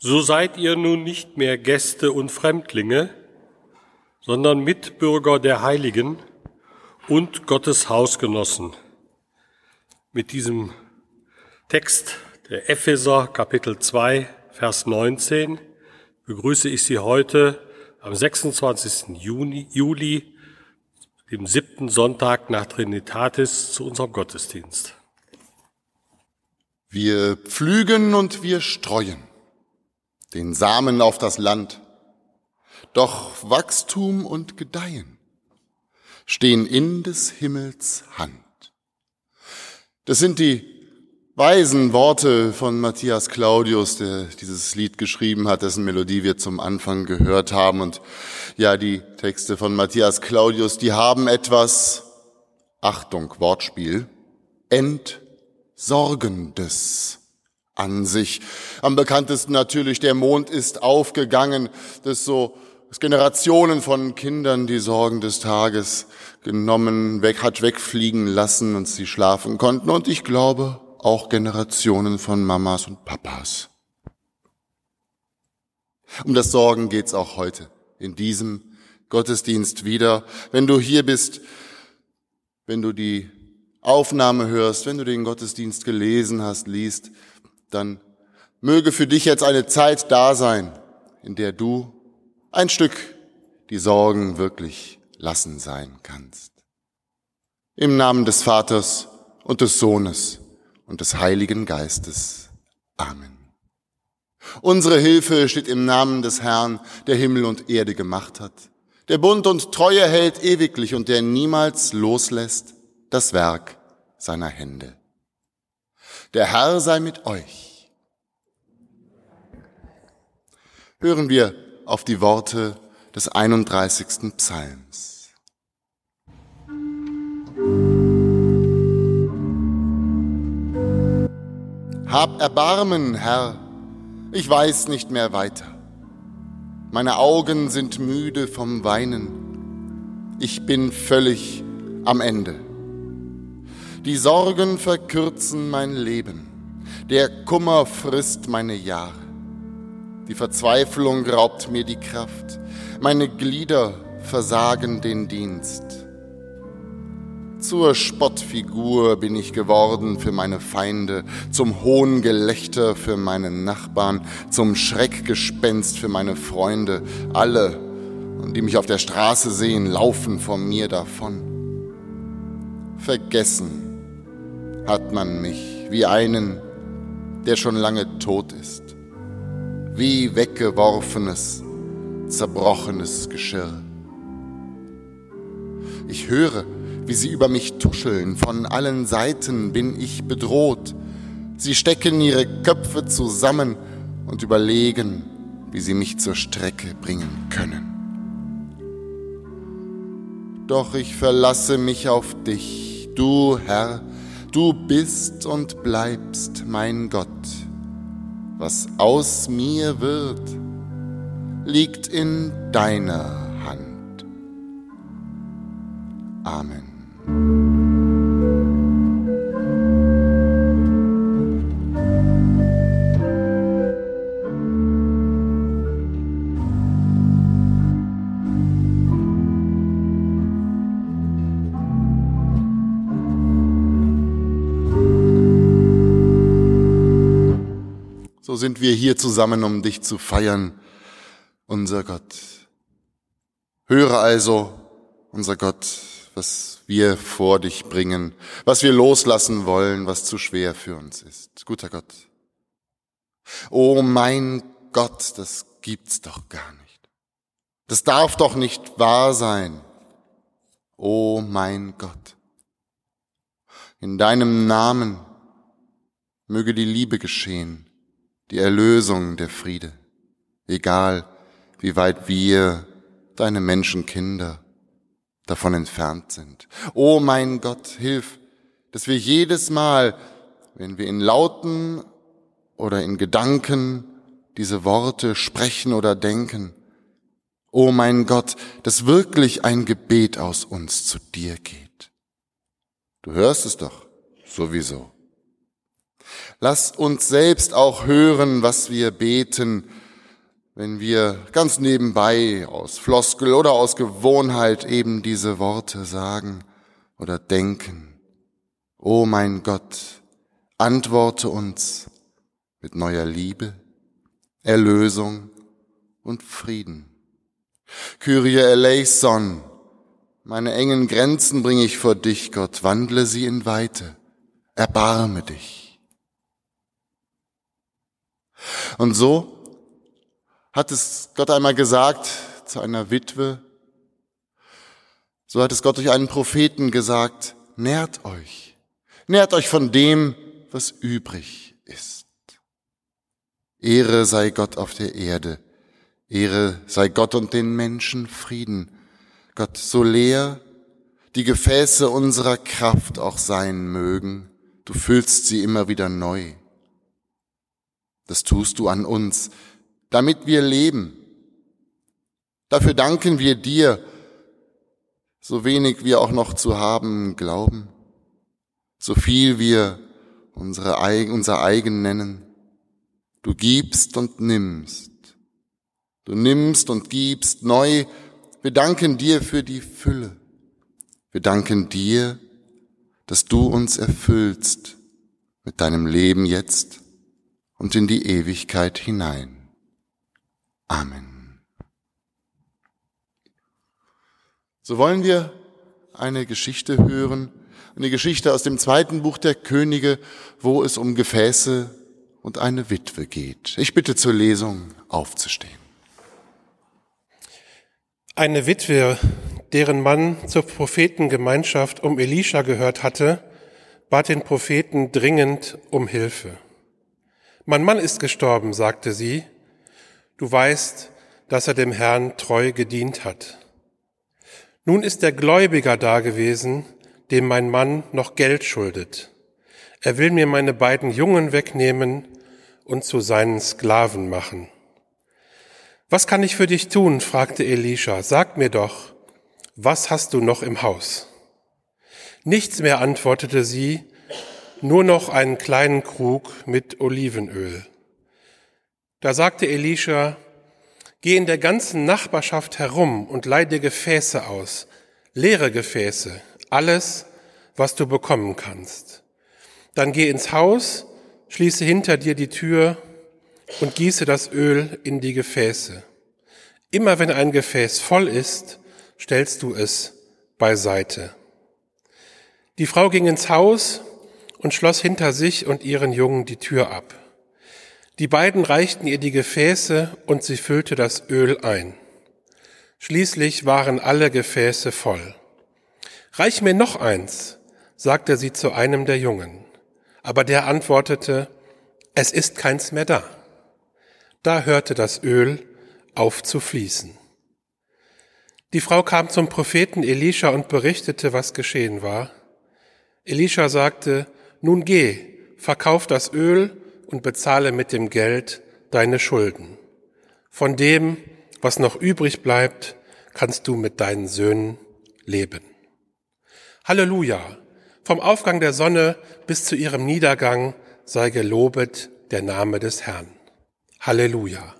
So seid ihr nun nicht mehr Gäste und Fremdlinge, sondern Mitbürger der Heiligen und Gottes Hausgenossen. Mit diesem Text der Epheser Kapitel 2, Vers 19 begrüße ich Sie heute am 26. Juli, dem 7. Sonntag nach Trinitatis, zu unserem Gottesdienst. Wir pflügen und wir streuen den Samen auf das Land. Doch Wachstum und Gedeihen stehen in des Himmels Hand. Das sind die weisen Worte von Matthias Claudius, der dieses Lied geschrieben hat, dessen Melodie wir zum Anfang gehört haben. Und ja, die Texte von Matthias Claudius, die haben etwas, Achtung, Wortspiel, Entsorgendes an sich. Am bekanntesten natürlich, der Mond ist aufgegangen, das so Generationen von Kindern die Sorgen des Tages genommen, hat wegfliegen lassen und sie schlafen konnten. Und ich glaube, auch Generationen von Mamas und Papas. Um das Sorgen geht's auch heute in diesem Gottesdienst wieder. Wenn du hier bist, wenn du die Aufnahme hörst, wenn du den Gottesdienst gelesen hast, liest, dann möge für dich jetzt eine Zeit da sein, in der du ein Stück die Sorgen wirklich lassen sein kannst. Im Namen des Vaters und des Sohnes und des Heiligen Geistes. Amen. Unsere Hilfe steht im Namen des Herrn, der Himmel und Erde gemacht hat, der Bund und Treue hält ewiglich und der niemals loslässt das Werk seiner Hände. Der Herr sei mit euch. Hören wir auf die Worte des 31. Psalms. Hab Erbarmen, Herr, ich weiß nicht mehr weiter. Meine Augen sind müde vom Weinen. Ich bin völlig am Ende. Die Sorgen verkürzen mein Leben. Der Kummer frisst meine Jahre. Die Verzweiflung raubt mir die Kraft. Meine Glieder versagen den Dienst. Zur Spottfigur bin ich geworden für meine Feinde, zum Hohngelächter für meine Nachbarn, zum Schreckgespenst für meine Freunde. Alle, die mich auf der Straße sehen, laufen vor mir davon. Vergessen hat man mich wie einen, der schon lange tot ist, wie weggeworfenes, zerbrochenes Geschirr. Ich höre, wie sie über mich tuscheln, von allen Seiten bin ich bedroht. Sie stecken ihre Köpfe zusammen und überlegen, wie sie mich zur Strecke bringen können. Doch ich verlasse mich auf dich, du Herr, du bist und bleibst mein Gott. Was aus mir wird, liegt in deiner Hand. Amen. So sind wir hier zusammen, um dich zu feiern, unser Gott. Höre also, unser Gott, was wir vor dich bringen, was wir loslassen wollen, was zu schwer für uns ist. Guter Gott. Oh mein Gott, das gibt's doch gar nicht. Das darf doch nicht wahr sein. Oh mein Gott. In deinem Namen möge die Liebe geschehen, die Erlösung, der Friede, egal wie weit wir, deine Menschenkinder, davon entfernt sind. Oh mein Gott, hilf, dass wir jedes Mal, wenn wir in Lauten oder in Gedanken diese Worte sprechen oder denken, oh mein Gott, dass wirklich ein Gebet aus uns zu dir geht. Du hörst es doch sowieso. Lass uns selbst auch hören, was wir beten, wenn wir ganz nebenbei aus Floskel oder aus Gewohnheit eben diese Worte sagen oder denken. O mein Gott, antworte uns mit neuer Liebe, Erlösung und Frieden. Kyrie eleison, meine engen Grenzen bringe ich vor dich, Gott, wandle sie in Weite, erbarme dich. Und so hat es Gott einmal gesagt zu einer Witwe, so hat es Gott durch einen Propheten gesagt, nährt euch von dem, was übrig ist. Ehre sei Gott auf der Erde, Ehre sei Gott und den Menschen Frieden. Gott, so leer die Gefäße unserer Kraft auch sein mögen, du füllst sie immer wieder neu. Das tust du an uns, damit wir leben. Dafür danken wir dir, so wenig wir auch noch zu haben glauben, so viel wir unser eigen nennen. Du gibst und nimmst. Du nimmst und gibst neu. Wir danken dir für die Fülle. Wir danken dir, dass du uns erfüllst mit deinem Leben jetzt und in die Ewigkeit hinein. Amen. So wollen wir eine Geschichte hören, eine Geschichte aus dem 2. Buch der Könige, wo es um Gefäße und eine Witwe geht. Ich bitte zur Lesung aufzustehen. Eine Witwe, deren Mann zur Prophetengemeinschaft um Elisha gehört hatte, bat den Propheten dringend um Hilfe. Mein Mann ist gestorben, sagte sie. Du weißt, dass er dem Herrn treu gedient hat. Nun ist der Gläubiger dagewesen, dem mein Mann noch Geld schuldet. Er will mir meine beiden Jungen wegnehmen und zu seinen Sklaven machen. Was kann ich für dich tun? Fragte Elisha. Sag mir doch, was hast du noch im Haus? Nichts mehr, antwortete sie, nur noch einen kleinen Krug mit Olivenöl. Da sagte Elisha, geh in der ganzen Nachbarschaft herum und leih dir Gefäße aus, leere Gefäße, alles, was du bekommen kannst. Dann geh ins Haus, schließe hinter dir die Tür und gieße das Öl in die Gefäße. Immer wenn ein Gefäß voll ist, stellst du es beiseite. Die Frau ging ins Haus und schloss hinter sich und ihren Jungen die Tür ab. Die beiden reichten ihr die Gefäße und sie füllte das Öl ein. Schließlich waren alle Gefäße voll. Reich mir noch eins, sagte sie zu einem der Jungen. Aber der antwortete, es ist keins mehr da. Da hörte das Öl auf zu fließen. Die Frau kam zum Propheten Elisha und berichtete, was geschehen war. Elisha sagte, nun geh, verkauf das Öl und bezahle mit dem Geld deine Schulden. Von dem, was noch übrig bleibt, kannst du mit deinen Söhnen leben. Halleluja! Vom Aufgang der Sonne bis zu ihrem Niedergang sei gelobet der Name des Herrn. Halleluja!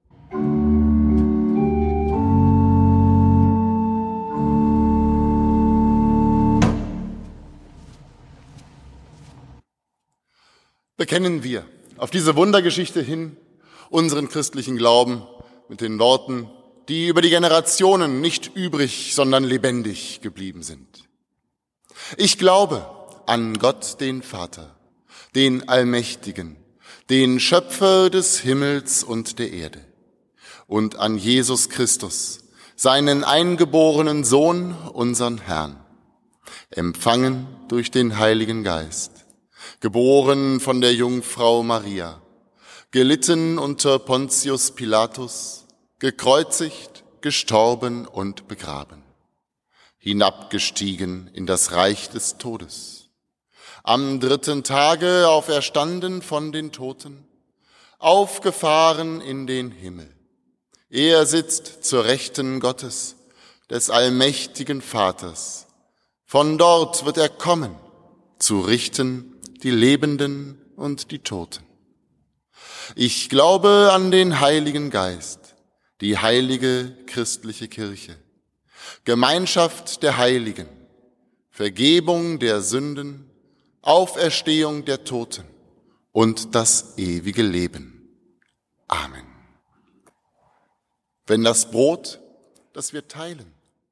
Bekennen wir auf diese Wundergeschichte hin unseren christlichen Glauben mit den Worten, die über die Generationen nicht übrig, sondern lebendig geblieben sind. Ich glaube an Gott, den Vater, den Allmächtigen, den Schöpfer des Himmels und der Erde, und an Jesus Christus, seinen eingeborenen Sohn, unseren Herrn, empfangen durch den Heiligen Geist, geboren von der Jungfrau Maria, gelitten unter Pontius Pilatus, gekreuzigt, gestorben und begraben, hinabgestiegen in das Reich des Todes, am 3. Tage auferstanden von den Toten, aufgefahren in den Himmel. Er sitzt zur Rechten Gottes, des allmächtigen Vaters. Von dort wird er kommen, zu richten die Lebenden und die Toten. Ich glaube an den Heiligen Geist, die heilige christliche Kirche, Gemeinschaft der Heiligen, Vergebung der Sünden, Auferstehung der Toten und das ewige Leben. Amen. Wenn das Brot, das wir teilen,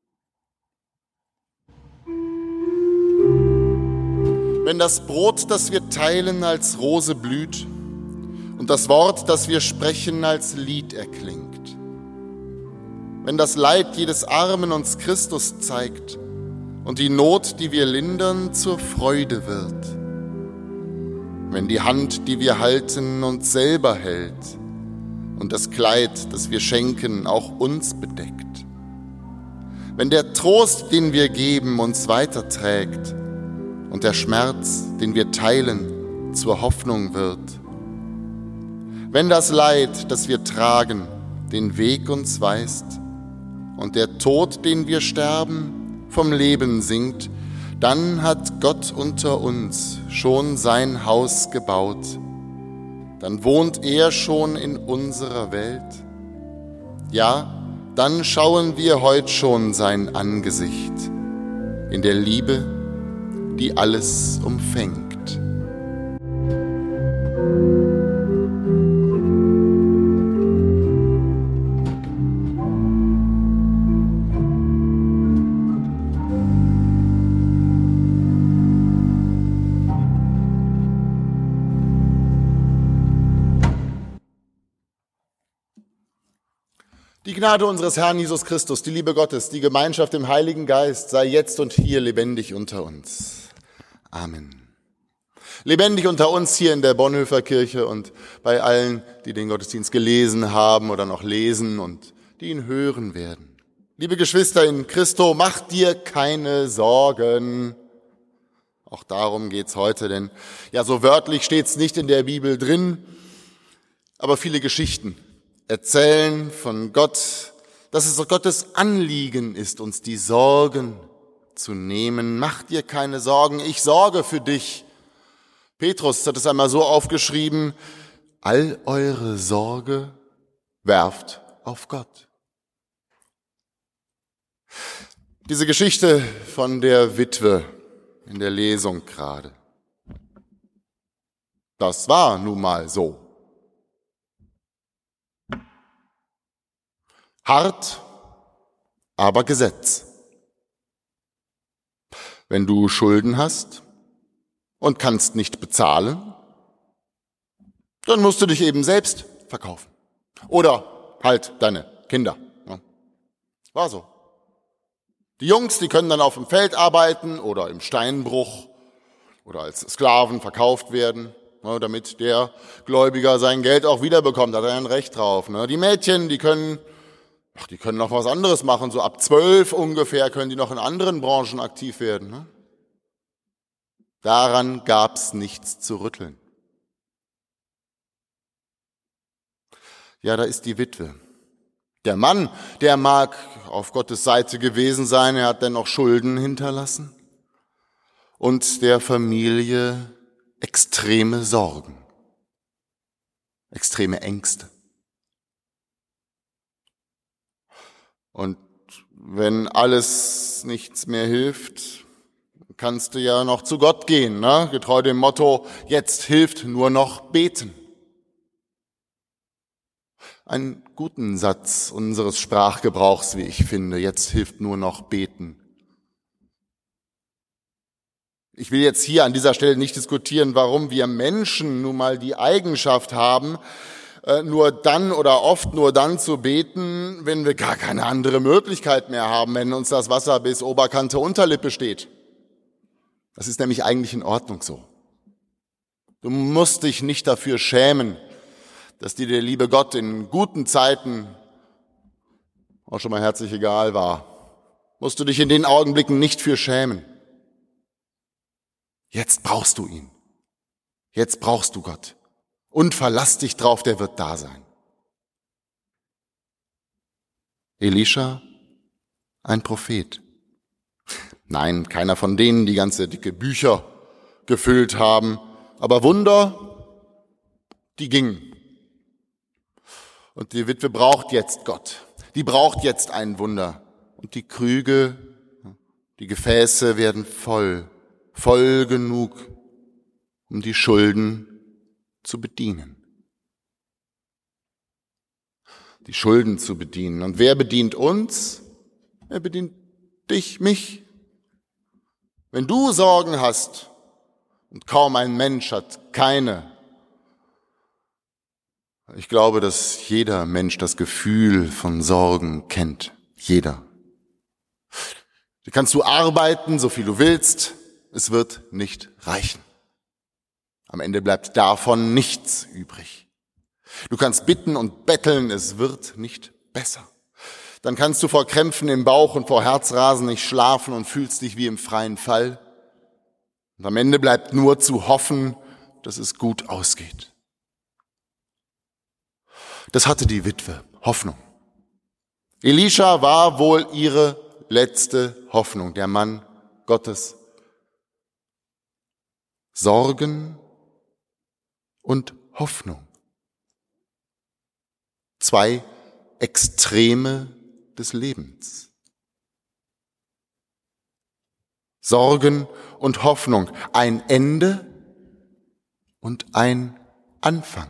wenn das Brot, das wir teilen, als Rose blüht und das Wort, das wir sprechen, als Lied erklingt, wenn das Leid jedes Armen uns Christus zeigt und die Not, die wir lindern, zur Freude wird, wenn die Hand, die wir halten, uns selber hält und das Kleid, das wir schenken, auch uns bedeckt, wenn der Trost, den wir geben, uns weiterträgt und der Schmerz, den wir teilen, zur Hoffnung wird, wenn das Leid, das wir tragen, den Weg uns weist und der Tod, den wir sterben, vom Leben singt, dann hat Gott unter uns schon sein Haus gebaut. Dann wohnt er schon in unserer Welt. Ja, dann schauen wir heut schon sein Angesicht in der Liebe, die alles umfängt. Die Gnade unseres Herrn Jesus Christus, die Liebe Gottes, die Gemeinschaft im Heiligen Geist sei jetzt und hier lebendig unter uns. Amen. Lebendig unter uns hier in der Bonhoeffer Kirche und bei allen, die den Gottesdienst gelesen haben oder noch lesen und die ihn hören werden. Liebe Geschwister in Christo, mach dir keine Sorgen. Auch darum geht's heute, denn ja, so wörtlich steht's nicht in der Bibel drin, aber viele Geschichten erzählen von Gott, dass es Gottes Anliegen ist, uns die Sorgen zu nehmen. Mach dir keine Sorgen, ich sorge für dich. Petrus hat es einmal so aufgeschrieben: All eure Sorge werft auf Gott. Diese Geschichte von der Witwe in der Lesung gerade, das war nun mal so. Hart, aber Gesetz. Wenn du Schulden hast und kannst nicht bezahlen, dann musst du dich eben selbst verkaufen. Oder halt deine Kinder. War so. Die Jungs, die können dann auf dem Feld arbeiten oder im Steinbruch oder als Sklaven verkauft werden, damit der Gläubiger sein Geld auch wiederbekommt. Da hat er ein Recht drauf. Die Mädchen, die können noch was anderes machen. So ab 12 ungefähr können die noch in anderen Branchen aktiv werden. Daran gab's nichts zu rütteln. Ja, da ist die Witwe. Der Mann, der mag auf Gottes Seite gewesen sein, er hat dennoch Schulden hinterlassen und der Familie extreme Sorgen, extreme Ängste. Und wenn alles nichts mehr hilft, kannst du ja noch zu Gott gehen, getreu dem Motto, jetzt hilft nur noch beten. Einen guten Satz unseres Sprachgebrauchs, wie ich finde, jetzt hilft nur noch beten. Ich will jetzt hier an dieser Stelle nicht diskutieren, warum wir Menschen nun mal die Eigenschaft haben, nur dann oder oft nur dann zu beten, wenn wir gar keine andere Möglichkeit mehr haben, wenn uns das Wasser bis Oberkante Unterlippe steht. Das ist nämlich eigentlich in Ordnung so. Du musst dich nicht dafür schämen, dass dir der liebe Gott in guten Zeiten auch schon mal herzlich egal war. Musst du dich in den Augenblicken nicht für schämen. Jetzt brauchst du ihn. Jetzt brauchst du Gott. Und verlass dich drauf, der wird da sein. Elisha, ein Prophet. Nein, keiner von denen, die ganze dicke Bücher gefüllt haben. Aber Wunder, die gingen. Und die Witwe braucht jetzt Gott. Die braucht jetzt ein Wunder. Und die Krüge, die Gefäße werden voll genug, um die Schulden zu bedienen. Die Schulden zu bedienen. Und wer bedient uns? Wer bedient dich, mich? Wenn du Sorgen hast, und kaum ein Mensch hat keine, ich glaube, dass jeder Mensch das Gefühl von Sorgen kennt. Jeder. Da kannst du arbeiten, so viel du willst, es wird nicht reichen. Am Ende bleibt davon nichts übrig. Du kannst bitten und betteln, es wird nicht besser. Dann kannst du vor Krämpfen im Bauch und vor Herzrasen nicht schlafen und fühlst dich wie im freien Fall. Und am Ende bleibt nur zu hoffen, dass es gut ausgeht. Das hatte die Witwe, Hoffnung. Elisha war wohl ihre letzte Hoffnung, der Mann Gottes. Sorgen und Hoffnung. Zwei Extreme des Lebens. Sorgen und Hoffnung, ein Ende und ein Anfang.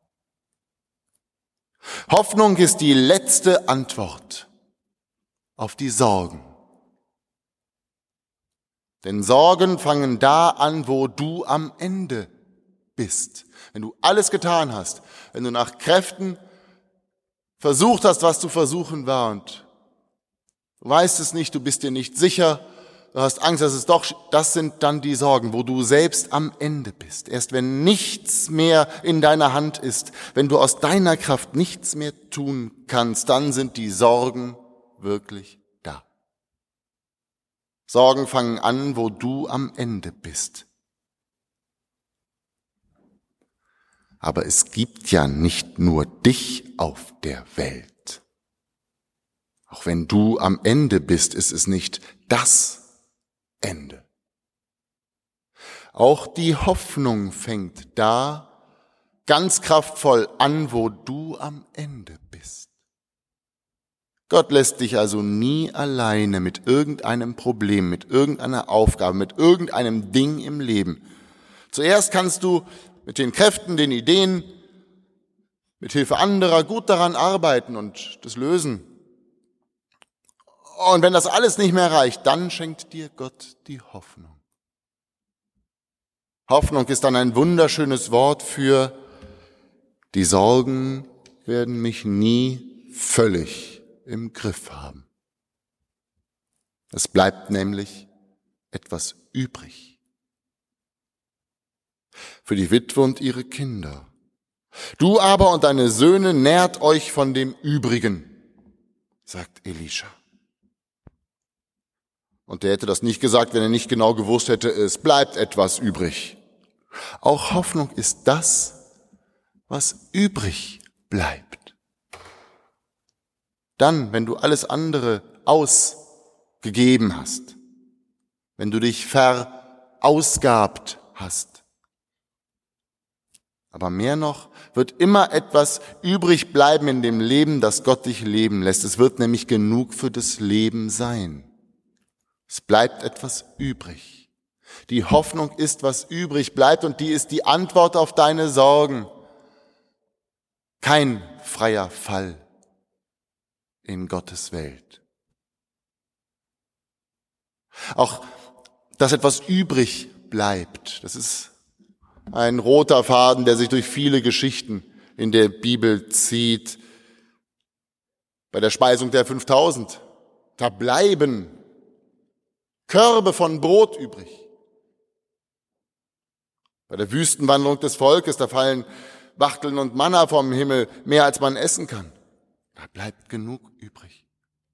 Hoffnung ist die letzte Antwort auf die Sorgen. Denn Sorgen fangen da an, wo du am Ende bist. Wenn du alles getan hast, wenn du nach Kräften versucht hast, was zu versuchen war und du weißt es nicht, du bist dir nicht sicher, du hast Angst, dass es doch, das sind dann die Sorgen, wo du selbst am Ende bist. Erst wenn nichts mehr in deiner Hand ist, wenn du aus deiner Kraft nichts mehr tun kannst, dann sind die Sorgen wirklich da. Sorgen fangen an, wo du am Ende bist. Aber es gibt ja nicht nur dich auf der Welt. Auch wenn du am Ende bist, ist es nicht das Ende. Auch die Hoffnung fängt da ganz kraftvoll an, wo du am Ende bist. Gott lässt dich also nie alleine mit irgendeinem Problem, mit irgendeiner Aufgabe, mit irgendeinem Ding im Leben. Zuerst kannst du mit den Kräften, den Ideen, mit Hilfe anderer gut daran arbeiten und das lösen. Und wenn das alles nicht mehr reicht, dann schenkt dir Gott die Hoffnung. Hoffnung ist dann ein wunderschönes Wort für die Sorgen werden mich nie völlig im Griff haben. Es bleibt nämlich etwas übrig. Für die Witwe und ihre Kinder. Du aber und deine Söhne nährt euch von dem Übrigen, sagt Elisha. Und der hätte das nicht gesagt, wenn er nicht genau gewusst hätte, es bleibt etwas übrig. Auch Hoffnung ist das, was übrig bleibt. Dann, wenn du alles andere ausgegeben hast, wenn du dich verausgabt hast. Aber mehr noch, wird immer etwas übrig bleiben in dem Leben, das Gott dich leben lässt. Es wird nämlich genug für das Leben sein. Es bleibt etwas übrig. Die Hoffnung ist, was übrig bleibt, und die ist die Antwort auf deine Sorgen. Kein freier Fall in Gottes Welt. Auch, dass etwas übrig bleibt, das ist ein roter Faden, der sich durch viele Geschichten in der Bibel zieht. Bei der Speisung der 5000, da bleiben Körbe von Brot übrig. Bei der Wüstenwanderung des Volkes, da fallen Wachteln und Manna vom Himmel, mehr als man essen kann. Da bleibt genug übrig.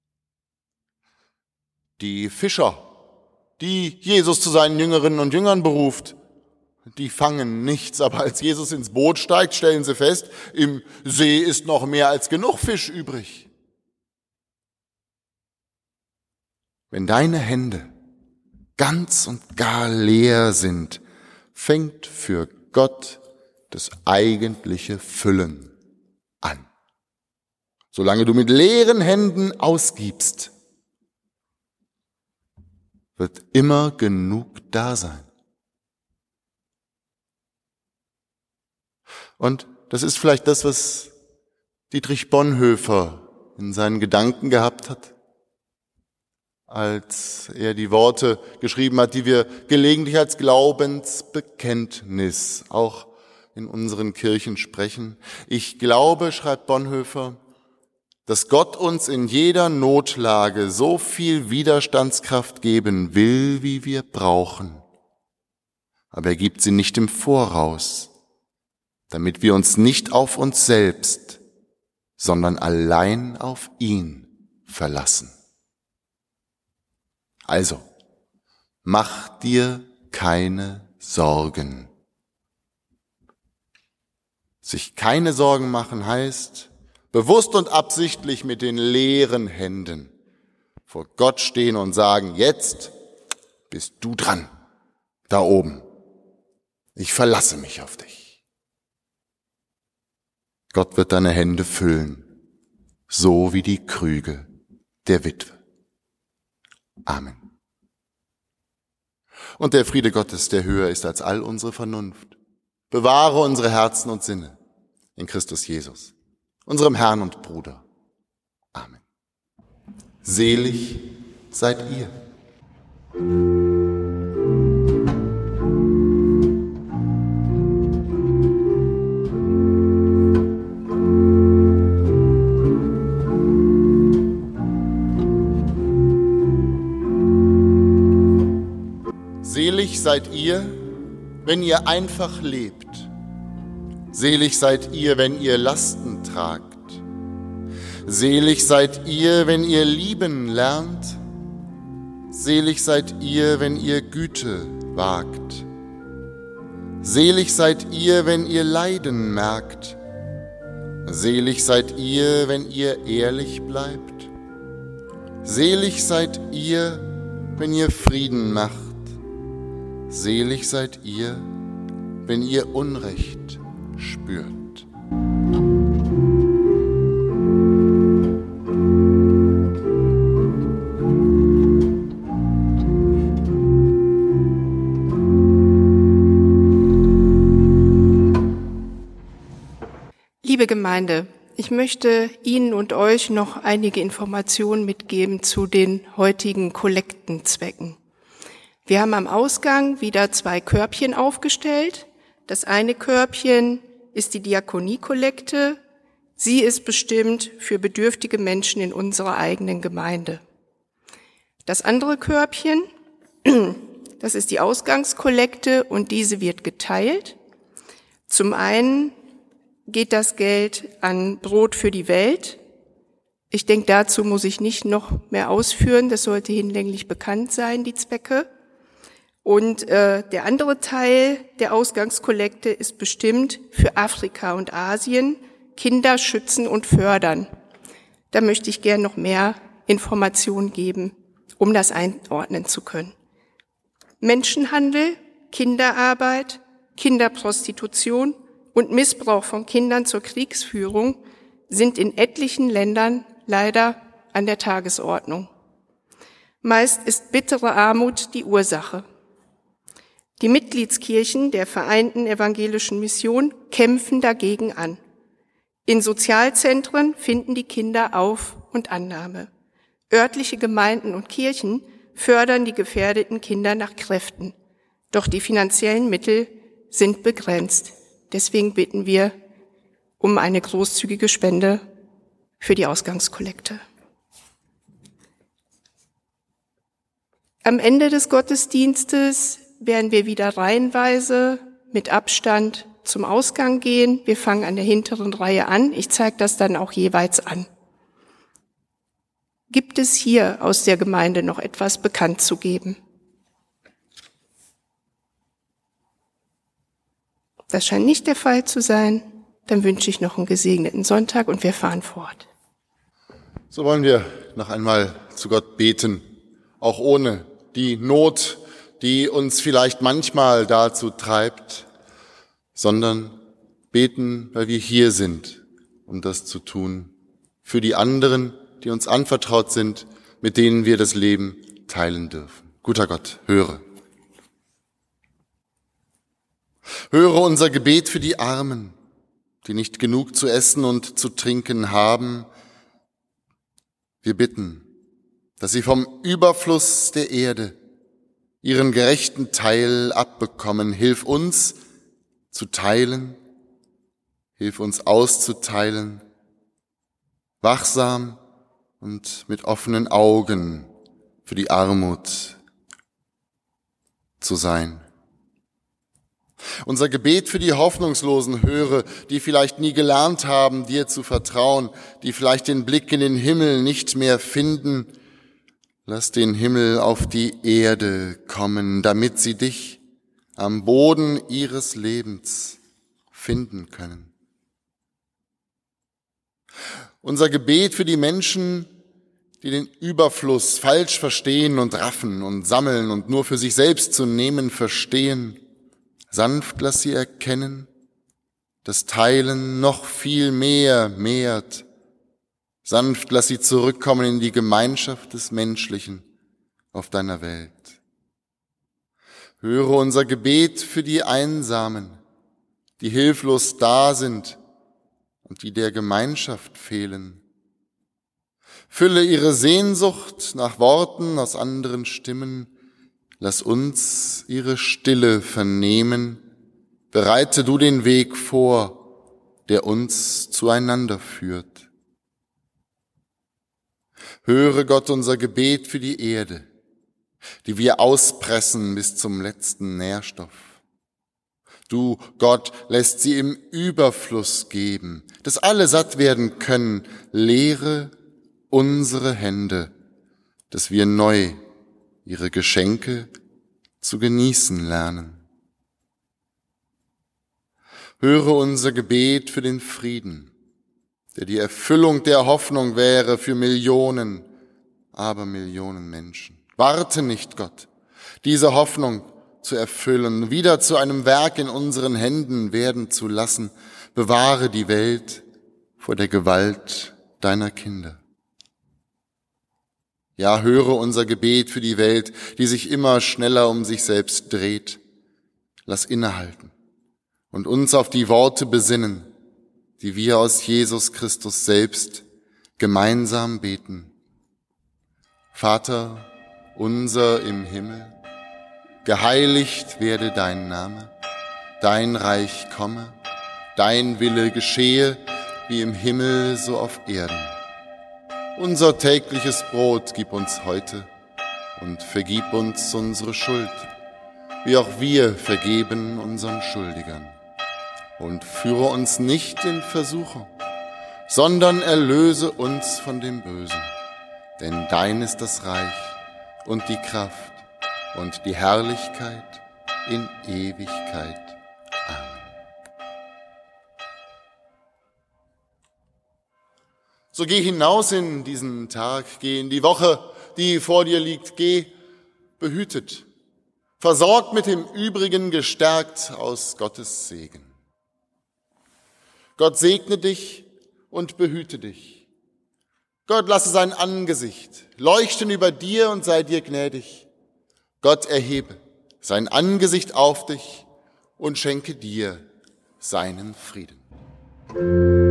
Die Fischer, die Jesus zu seinen Jüngerinnen und Jüngern beruft, die fangen nichts, aber als Jesus ins Boot steigt, stellen sie fest, im See ist noch mehr als genug Fisch übrig. Wenn deine Hände ganz und gar leer sind, fängt für Gott das eigentliche Füllen an. Solange du mit leeren Händen ausgibst, wird immer genug da sein. Und das ist vielleicht das, was Dietrich Bonhoeffer in seinen Gedanken gehabt hat, als er die Worte geschrieben hat, die wir gelegentlich als Glaubensbekenntnis auch in unseren Kirchen sprechen. Ich glaube, schreibt Bonhoeffer, dass Gott uns in jeder Notlage so viel Widerstandskraft geben will, wie wir brauchen. Aber er gibt sie nicht im Voraus, damit wir uns nicht auf uns selbst, sondern allein auf ihn verlassen. Also, mach dir keine Sorgen. Sich keine Sorgen machen heißt, bewusst und absichtlich mit den leeren Händen vor Gott stehen und sagen, jetzt bist du dran, da oben. Ich verlasse mich auf dich. Gott wird deine Hände füllen, so wie die Krüge der Witwe. Amen. Und der Friede Gottes, der höher ist als all unsere Vernunft, bewahre unsere Herzen und Sinne in Christus Jesus, unserem Herrn und Bruder. Amen. Selig seid ihr. Selig seid ihr, wenn ihr einfach lebt. Selig seid ihr, wenn ihr Lasten tragt. Selig seid ihr, wenn ihr lieben lernt. Selig seid ihr, wenn ihr Güte wagt. Selig seid ihr, wenn ihr Leiden merkt. Selig seid ihr, wenn ihr ehrlich bleibt. Selig seid ihr, wenn ihr Frieden macht. Selig seid ihr, wenn ihr Unrecht spürt. Liebe Gemeinde, ich möchte Ihnen und euch noch einige Informationen mitgeben zu den heutigen Kollektenzwecken. Wir haben am Ausgang wieder 2 Körbchen aufgestellt. Das eine Körbchen ist die Diakoniekollekte. Sie ist bestimmt für bedürftige Menschen in unserer eigenen Gemeinde. Das andere Körbchen, das ist die Ausgangskollekte und diese wird geteilt. Zum einen geht das Geld an Brot für die Welt. Ich denke, dazu muss ich nicht noch mehr ausführen. Das sollte hinlänglich bekannt sein, die Zwecke. Und der andere Teil der Ausgangskollekte ist bestimmt für Afrika und Asien, Kinder schützen und fördern. Da möchte ich gerne noch mehr Informationen geben, um das einordnen zu können. Menschenhandel, Kinderarbeit, Kinderprostitution und Missbrauch von Kindern zur Kriegsführung sind in etlichen Ländern leider an der Tagesordnung. Meist ist bittere Armut die Ursache. Die Mitgliedskirchen der Vereinten Evangelischen Mission kämpfen dagegen an. In Sozialzentren finden die Kinder Auf- und Annahme. Örtliche Gemeinden und Kirchen fördern die gefährdeten Kinder nach Kräften. Doch die finanziellen Mittel sind begrenzt. Deswegen bitten wir um eine großzügige Spende für die Ausgangskollekte. Am Ende des Gottesdienstes werden wir wieder reihenweise mit Abstand zum Ausgang gehen. Wir fangen an der hinteren Reihe an. Ich zeige das dann auch jeweils an. Gibt es hier aus der Gemeinde noch etwas bekannt zu geben? Das scheint nicht der Fall zu sein. Dann wünsche ich noch einen gesegneten Sonntag und wir fahren fort. So wollen wir noch einmal zu Gott beten, auch ohne die Not, die uns vielleicht manchmal dazu treibt, sondern beten, weil wir hier sind, um das zu tun, für die anderen, die uns anvertraut sind, mit denen wir das Leben teilen dürfen. Guter Gott, höre. Höre unser Gebet für die Armen, die nicht genug zu essen und zu trinken haben. Wir bitten, dass sie vom Überfluss der Erde ihren gerechten Teil abbekommen. Hilf uns zu teilen, hilf uns auszuteilen, wachsam und mit offenen Augen für die Armut zu sein. Unser Gebet für die Hoffnungslosen höre, die vielleicht nie gelernt haben, dir zu vertrauen, die vielleicht den Blick in den Himmel nicht mehr finden. Lass den Himmel auf die Erde kommen, damit sie dich am Boden ihres Lebens finden können. Unser Gebet für die Menschen, die den Überfluss falsch verstehen und raffen und sammeln und nur für sich selbst zu nehmen verstehen. Sanft lass sie erkennen, dass Teilen noch viel mehr mehrt. Sanft lass sie zurückkommen in die Gemeinschaft des Menschlichen auf deiner Welt. Höre unser Gebet für die Einsamen, die hilflos da sind und die der Gemeinschaft fehlen. Fülle ihre Sehnsucht nach Worten aus anderen Stimmen. Lass uns ihre Stille vernehmen. Bereite du den Weg vor, der uns zueinander führt. Höre Gott unser Gebet für die Erde, die wir auspressen bis zum letzten Nährstoff. Du, Gott, lässt sie im Überfluss geben, dass alle satt werden können. Lehre unsere Hände, dass wir neu ihre Geschenke zu genießen lernen. Höre unser Gebet für den Frieden, der die Erfüllung der Hoffnung wäre für Millionen, Abermillionen Menschen. Warte nicht, Gott, diese Hoffnung zu erfüllen, wieder zu einem Werk in unseren Händen werden zu lassen. Bewahre die Welt vor der Gewalt deiner Kinder. Ja, höre unser Gebet für die Welt, die sich immer schneller um sich selbst dreht. Lass innehalten und uns auf die Worte besinnen, die wir aus Jesus Christus selbst gemeinsam beten. Vater unser im Himmel, geheiligt werde dein Name, dein Reich komme, dein Wille geschehe, wie im Himmel so auf Erden. Unser tägliches Brot gib uns heute und vergib uns unsere Schuld, wie auch wir vergeben unseren Schuldigern. Und führe uns nicht in Versuchung, sondern erlöse uns von dem Bösen. Denn dein ist das Reich und die Kraft und die Herrlichkeit in Ewigkeit. Amen. So geh hinaus in diesen Tag, geh in die Woche, die vor dir liegt, geh behütet, versorgt mit dem Übrigen, gestärkt aus Gottes Segen. Gott segne dich und behüte dich. Gott lasse sein Angesicht leuchten über dir und sei dir gnädig. Gott erhebe sein Angesicht auf dich und schenke dir seinen Frieden.